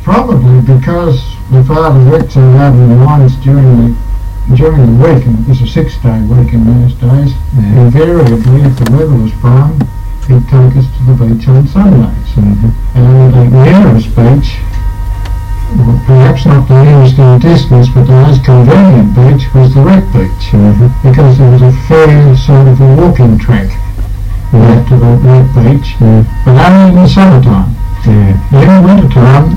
Probably because my father worked so hard in the mines during the week, and it was a 6-day week in those days. Yeah. Invariably, if the weather was fine, he'd take us to the beach on Sundays. Mm-hmm. And the nearest beach, well, perhaps not the nearest in distance, but the most convenient beach was the Wreck Beach, Mm-hmm. because there was a fair sort of a walking track out to the Wreck Beach, but only in the summertime. Yeah. In the winter time,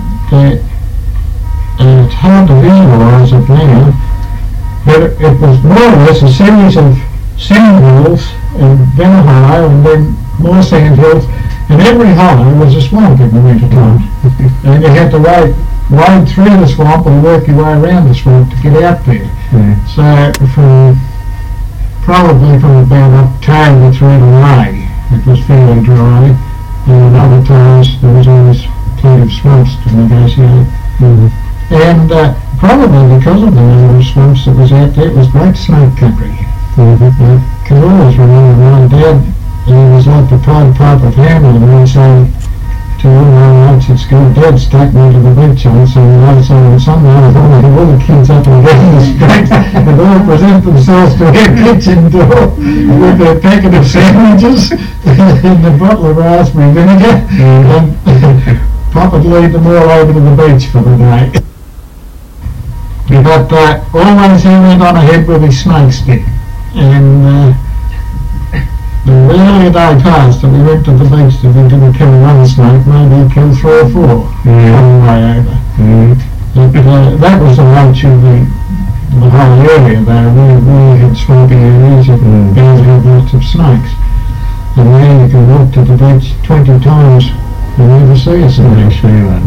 it's hard to visualise it now, but it was more or less a series of sand hills and then a hollow and then more sand hills, and every hollow was a swamp in the winter time. And you had to wade through the swamp and work your way around the swamp to get out there. Yeah. So probably from about October through to May, it was fairly dry, and other times there was always plenty of swamps to negotiate. Mm-hmm. And probably because of the number of swamps that was out there, it was great snake country. Mm-hmm. I can always remember my dad, he was like the Pied Piper family, and he'd say to all my mates at school, Dad's taking me to the beach on some nights on Sunday, all the kids up and down the street and all present themselves to our kitchen door with a packet of sandwiches and a bottle of raspberry vinegar, and Papa would lead them all over to the beach for the day. But always he went on ahead with his snake stick, and the rarely a day passed that we went to the beach that we didn't kill one snake, maybe kill 3 or 4 on the way over. But that was the nature of the whole area there. We had swampy areas and bears had lots of snakes. And now you can walk to the beach 20 times and never see a snake.